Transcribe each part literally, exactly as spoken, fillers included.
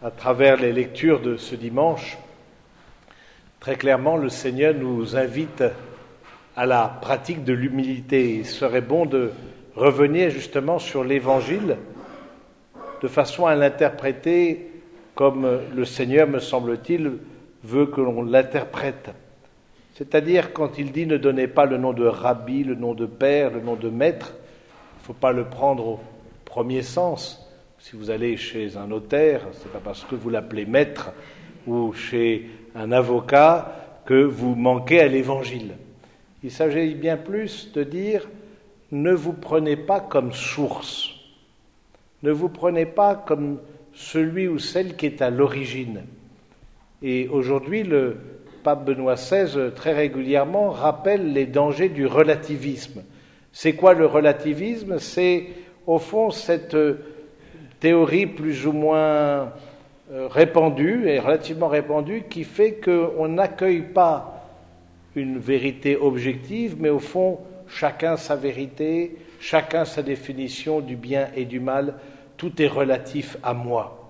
à travers les lectures de ce dimanche, très clairement, le Seigneur nous invite à la pratique de l'humilité. Il serait bon de revenir justement sur l'Évangile de façon à l'interpréter comme le Seigneur, me semble-t-il, veut que l'on l'interprète. C'est-à-dire, quand il dit « ne donnez pas le nom de rabbi, le nom de père, le nom de maître », il ne faut pas le prendre au premier sens. Si vous allez chez un notaire, ce n'est pas parce que vous l'appelez maître ou chez un avocat que vous manquez à l'Évangile. Il s'agit bien plus de dire « ne vous prenez pas comme source, ne vous prenez pas comme celui ou celle qui est à l'origine ». Et aujourd'hui, le pape Benoît seize, très régulièrement, rappelle les dangers du relativisme. C'est quoi le relativisme ? C'est, au fond, cette théorie plus ou moins répandue, et relativement répandue, qui fait qu'on n'accueille pas une vérité objective, mais au fond, chacun sa vérité, chacun sa définition du bien et du mal, tout est relatif à moi.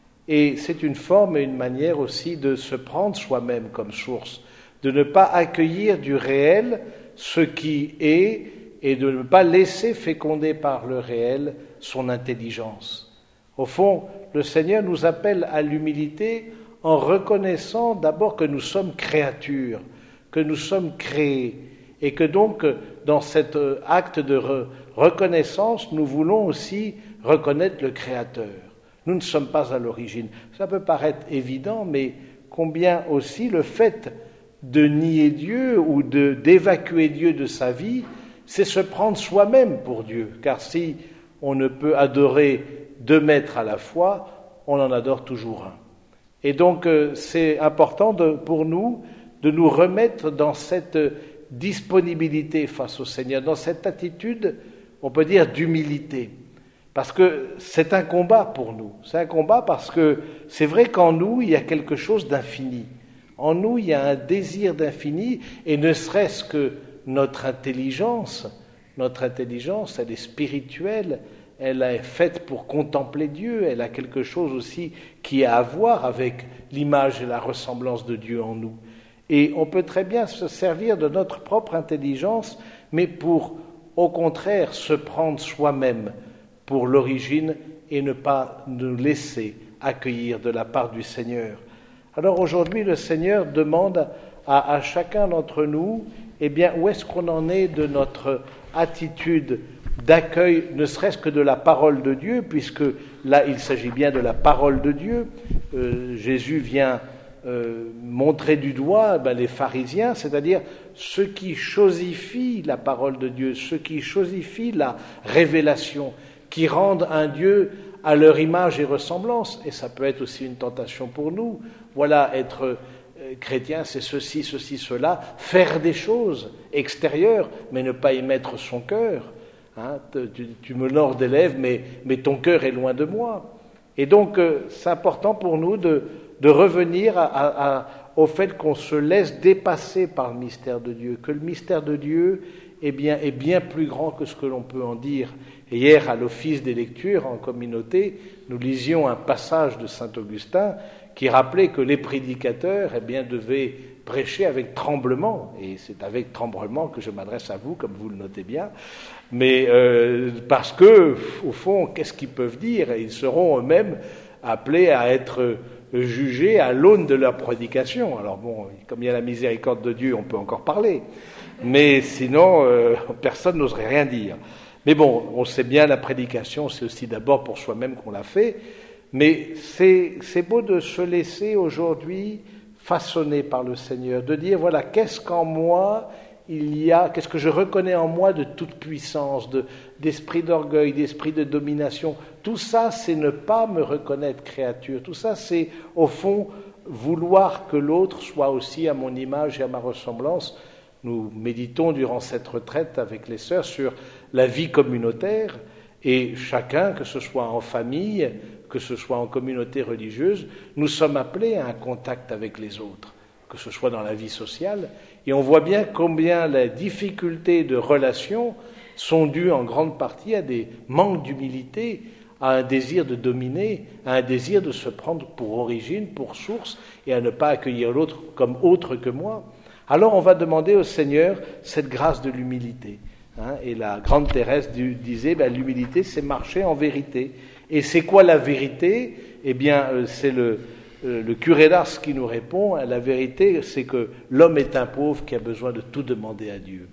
Et c'est une forme et une manière aussi de se prendre soi-même comme source, de ne pas accueillir du réel ce qui est et de ne pas laisser féconder par le réel son intelligence. Au fond, le Seigneur nous appelle à l'humilité en reconnaissant d'abord que nous sommes créatures, que nous sommes créés, et que donc, dans cet acte de re- reconnaissance, nous voulons aussi reconnaître le Créateur. Nous ne sommes pas à l'origine. Ça peut paraître évident, mais combien aussi le fait de nier Dieu ou de, d'évacuer Dieu de sa vie, c'est se prendre soi-même pour Dieu. Car si on ne peut adorer deux maîtres à la fois, on en adore toujours un. Et donc, euh, c'est important de, pour nous de nous remettre dans cette disponibilité face au Seigneur, dans cette attitude, on peut dire, d'humilité. Parce que c'est un combat pour nous. C'est un combat parce que c'est vrai qu'en nous, il y a quelque chose d'infini. En nous, il y a un désir d'infini, et ne serait-ce que notre intelligence, notre intelligence, elle est spirituelle, elle est faite pour contempler Dieu, elle a quelque chose aussi qui a à voir avec l'image et la ressemblance de Dieu en nous. Et on peut très bien se servir de notre propre intelligence, mais pour, au contraire, se prendre soi-même pour l'origine et ne pas nous laisser accueillir de la part du Seigneur. Alors aujourd'hui, le Seigneur demande à, à chacun d'entre nous, eh bien, où est-ce qu'on en est de notre attitude d'accueil, ne serait-ce que de la parole de Dieu, puisque là, il s'agit bien de la parole de Dieu. Euh, Jésus vient euh, montrer du doigt ben, les pharisiens, c'est-à-dire ceux qui chosifient la parole de Dieu, ceux qui chosifient la révélation, qui rendent un Dieu à leur image et ressemblance. Et ça peut être aussi une tentation pour nous. Voilà, être euh, chrétien, c'est ceci, ceci, cela, faire des choses extérieures, mais ne pas y mettre son cœur. Hein, tu, tu me mords des lèvres, mais, mais ton cœur est loin de moi. Et donc, euh, c'est important pour nous de, de revenir à, à, à, au fait qu'on se laisse dépasser par le mystère de Dieu, que le mystère de Dieu est bien, est bien plus grand que ce que l'on peut en dire. Et hier, à l'office des lectures en communauté, nous lisions un passage de saint Augustin qui rappelait que les prédicateurs eh bien, devaient prêcher avec tremblement, et c'est avec tremblement que je m'adresse à vous, comme vous le notez bien, mais euh, parce que, au fond, qu'est-ce qu'ils peuvent dire ? Ils seront eux-mêmes appelés à être jugés à l'aune de leur prédication. Alors bon, comme il y a la miséricorde de Dieu, on peut encore parler, mais sinon, euh, personne n'oserait rien dire. Mais bon, on sait bien, la prédication, c'est aussi d'abord pour soi-même qu'on l'a fait, mais c'est, c'est beau de se laisser aujourd'hui façonné par le Seigneur, de dire, voilà, qu'est-ce qu'en moi il y a, qu'est-ce que je reconnais en moi de toute puissance, de, d'esprit d'orgueil, d'esprit de domination. Tout ça, c'est ne pas me reconnaître créature. Tout ça, c'est, au fond, vouloir que l'autre soit aussi à mon image et à ma ressemblance. Nous méditons durant cette retraite avec les sœurs sur la vie communautaire, et chacun, que ce soit en famille, que ce soit en communauté religieuse, nous sommes appelés à un contact avec les autres, que ce soit dans la vie sociale, et on voit bien combien les difficultés de relation sont dues en grande partie à des manques d'humilité, à un désir de dominer, à un désir de se prendre pour origine, pour source, et à ne pas accueillir l'autre comme autre que moi. Alors on va demander au Seigneur cette grâce de l'humilité. Hein, et la grande Thérèse du, disait, ben, l'humilité, c'est marcher en vérité. Et c'est quoi la vérité? Eh bien, euh, c'est le, euh, le curé d'Ars qui nous répond. La vérité, c'est que l'homme est un pauvre qui a besoin de tout demander à Dieu.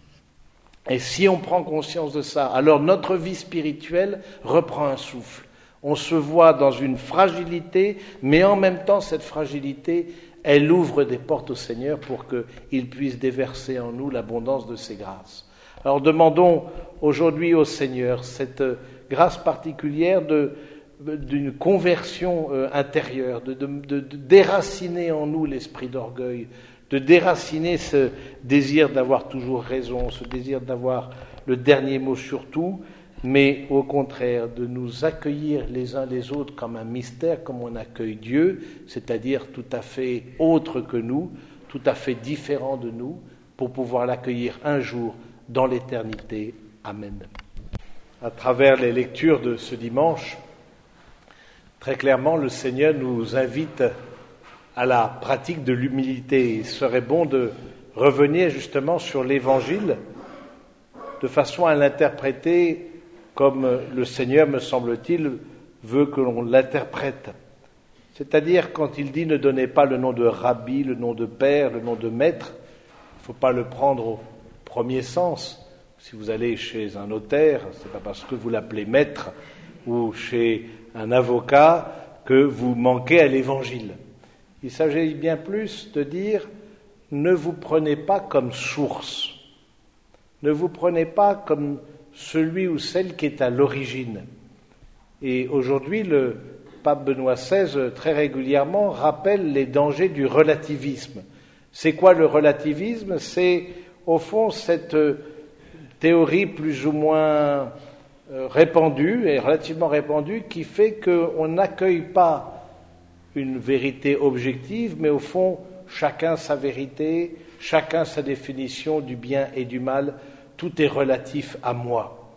Et si on prend conscience de ça, alors notre vie spirituelle reprend un souffle. On se voit dans une fragilité, mais en même temps, cette fragilité, elle ouvre des portes au Seigneur pour qu'il puisse déverser en nous l'abondance de ses grâces. Alors demandons aujourd'hui au Seigneur cette grâce particulière de, d'une conversion euh, intérieure, de, de, de, de déraciner en nous l'esprit d'orgueil, de déraciner ce désir d'avoir toujours raison, ce désir d'avoir le dernier mot sur tout, mais au contraire de nous accueillir les uns les autres comme un mystère, comme on accueille Dieu, c'est-à-dire tout à fait autre que nous, tout à fait différent de nous, pour pouvoir l'accueillir un jour dans l'éternité. Amen. À travers les lectures de ce dimanche, très clairement, le Seigneur nous invite à la pratique de l'humilité. Il serait bon de revenir justement sur l'Évangile de façon à l'interpréter comme le Seigneur, me semble-t-il, veut que l'on l'interprète. C'est-à-dire quand il dit « ne donnez pas le nom de rabbi, le nom de père, le nom de maître », il ne faut pas le prendre au premier sens. Si vous allez chez un notaire, ce n'est pas parce que vous l'appelez maître ou chez un avocat que vous manquez à l'Évangile. Il s'agit bien plus de dire « ne vous prenez pas comme source, ne vous prenez pas comme celui ou celle qui est à l'origine ». Et aujourd'hui, le pape Benoît seize, très régulièrement, rappelle les dangers du relativisme. C'est quoi le relativisme? C'est, au fond, cette théorie plus ou moins répandue, et relativement répandue, qui fait qu'on n'accueille pas une vérité objective, mais au fond, chacun sa vérité, chacun sa définition du bien et du mal, tout est relatif à moi.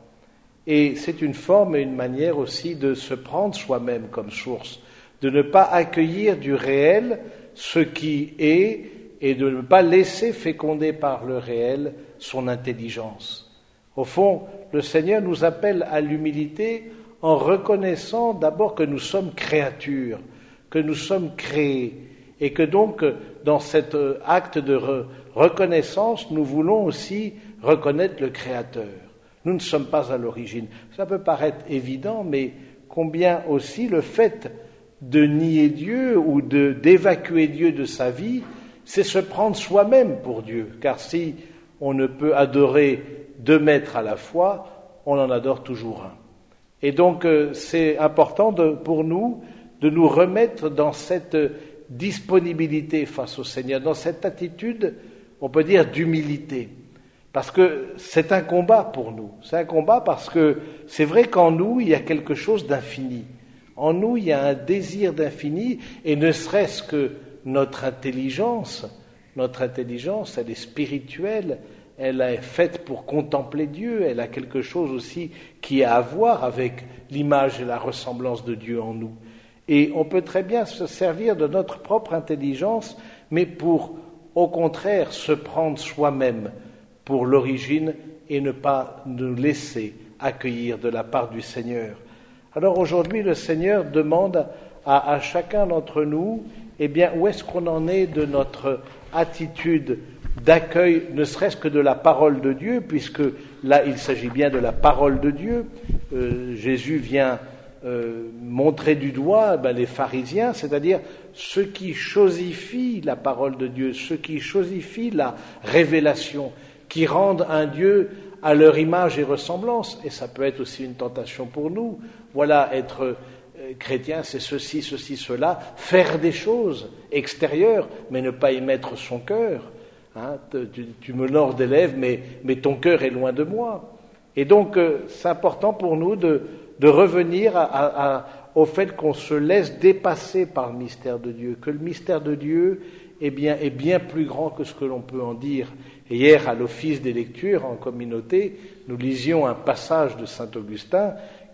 Et c'est une forme et une manière aussi de se prendre soi-même comme source, de ne pas accueillir du réel ce qui est et de ne pas laisser féconder par le réel son intelligence. Au fond, le Seigneur nous appelle à l'humilité en reconnaissant d'abord que nous sommes créatures, que nous sommes créés, et que donc, dans cet acte de re- reconnaissance, nous voulons aussi reconnaître le Créateur. Nous ne sommes pas à l'origine. Ça peut paraître évident, mais combien aussi le fait de nier Dieu ou de, d'évacuer Dieu de sa vie, c'est se prendre soi-même pour Dieu. Car si on ne peut adorer deux maîtres à la fois, on en adore toujours un. Et donc, c'est important de, pour nous de nous remettre dans cette disponibilité face au Seigneur, dans cette attitude, on peut dire, d'humilité. Parce que c'est un combat pour nous. C'est un combat parce que c'est vrai qu'en nous, il y a quelque chose d'infini. En nous, il y a un désir d'infini, et ne serait-ce que notre intelligence, notre intelligence, elle est spirituelle, elle est faite pour contempler Dieu, elle a quelque chose aussi qui a à voir avec l'image et la ressemblance de Dieu en nous. Et on peut très bien se servir de notre propre intelligence, mais pour, au contraire, se prendre soi-même pour l'origine et ne pas nous laisser accueillir de la part du Seigneur. Alors aujourd'hui, le Seigneur demande à, à chacun d'entre nous, eh bien, où est-ce qu'on en est de notre attitude d'accueil, ne serait-ce que de la parole de Dieu, puisque là, il s'agit bien de la parole de Dieu. Euh, Jésus vient Euh, montrer du doigt ben, les pharisiens, c'est-à-dire ceux qui chosifient la parole de Dieu, ceux qui chosifient la révélation, qui rendent un Dieu à leur image et ressemblance. Et ça peut être aussi une tentation pour nous. Voilà, être euh, chrétien, c'est ceci, ceci, cela, faire des choses extérieures, mais ne pas y mettre son cœur. Hein, tu, tu me mords des lèvres, mais, mais ton cœur est loin de moi. Et donc, euh, c'est important pour nous de de revenir à, à, à, au fait qu'on se laisse dépasser par le mystère de Dieu, que le mystère de Dieu est bien, est bien plus grand que ce que l'on peut en dire. Et hier, à l'office des lectures en communauté, nous lisions un passage de saint Augustin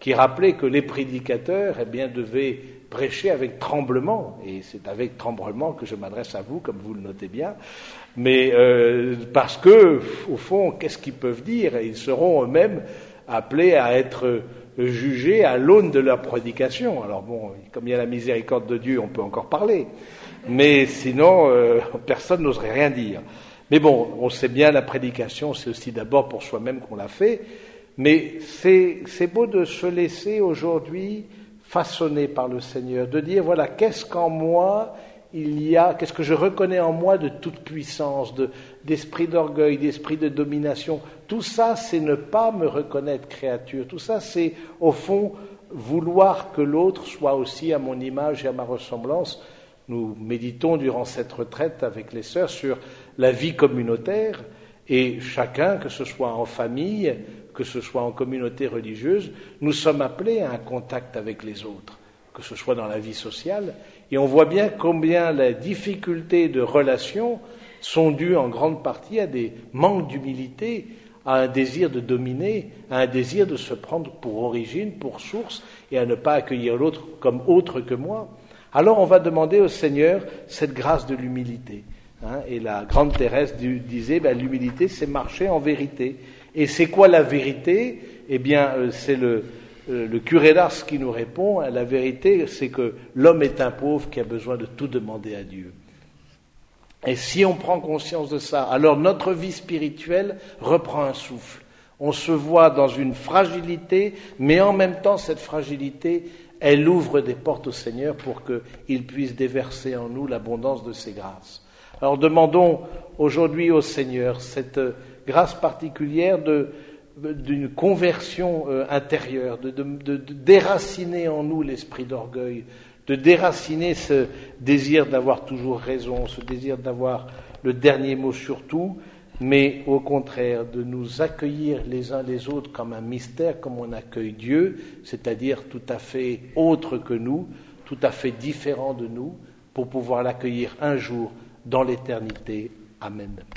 qui rappelait que les prédicateurs, eh bien, devaient prêcher avec tremblement, et c'est avec tremblement que je m'adresse à vous, comme vous le notez bien, mais euh, parce que, au fond, qu'est-ce qu'ils peuvent dire? Ils seront eux-mêmes appelés à être jugés à l'aune de leur prédication. Alors bon, comme il y a la miséricorde de Dieu, on peut encore parler, mais sinon, euh, personne n'oserait rien dire. Mais bon, on sait bien, la prédication, c'est aussi d'abord pour soi-même qu'on l'a fait, mais c'est, c'est beau de se laisser aujourd'hui façonné par le Seigneur, de dire, voilà, qu'est-ce qu'en moi il y a, qu'est-ce que je reconnais en moi de toute puissance, de, d'esprit d'orgueil, d'esprit de domination. Tout ça, c'est ne pas me reconnaître créature. Tout ça, c'est, au fond, vouloir que l'autre soit aussi à mon image et à ma ressemblance. Nous méditons durant cette retraite avec les sœurs sur la vie communautaire, et chacun, que ce soit en famille, que ce soit en communauté religieuse, nous sommes appelés à un contact avec les autres, que ce soit dans la vie sociale, et on voit bien combien les difficultés de relations sont dues en grande partie à des manques d'humilité, à un désir de dominer, à un désir de se prendre pour origine, pour source, et à ne pas accueillir l'autre comme autre que moi. Alors on va demander au Seigneur cette grâce de l'humilité. Hein, et la grande Thérèse du, disait, ben, l'humilité, c'est marcher en vérité. Et c'est quoi la vérité? Eh bien, euh, c'est le, euh, le curé d'Ars qui nous répond. Hein, la vérité, c'est que l'homme est un pauvre qui a besoin de tout demander à Dieu. Et si on prend conscience de ça, alors notre vie spirituelle reprend un souffle. On se voit dans une fragilité, mais en même temps, cette fragilité, elle ouvre des portes au Seigneur pour qu'il puisse déverser en nous l'abondance de ses grâces. Alors demandons aujourd'hui au Seigneur cette grâce particulière de, d'une conversion euh, intérieure, de, de, de, de déraciner en nous l'esprit d'orgueil, de déraciner ce désir d'avoir toujours raison, ce désir d'avoir le dernier mot sur tout, mais au contraire de nous accueillir les uns les autres comme un mystère, comme on accueille Dieu, c'est-à-dire tout à fait autre que nous, tout à fait différent de nous, pour pouvoir l'accueillir un jour dans l'éternité. Amen.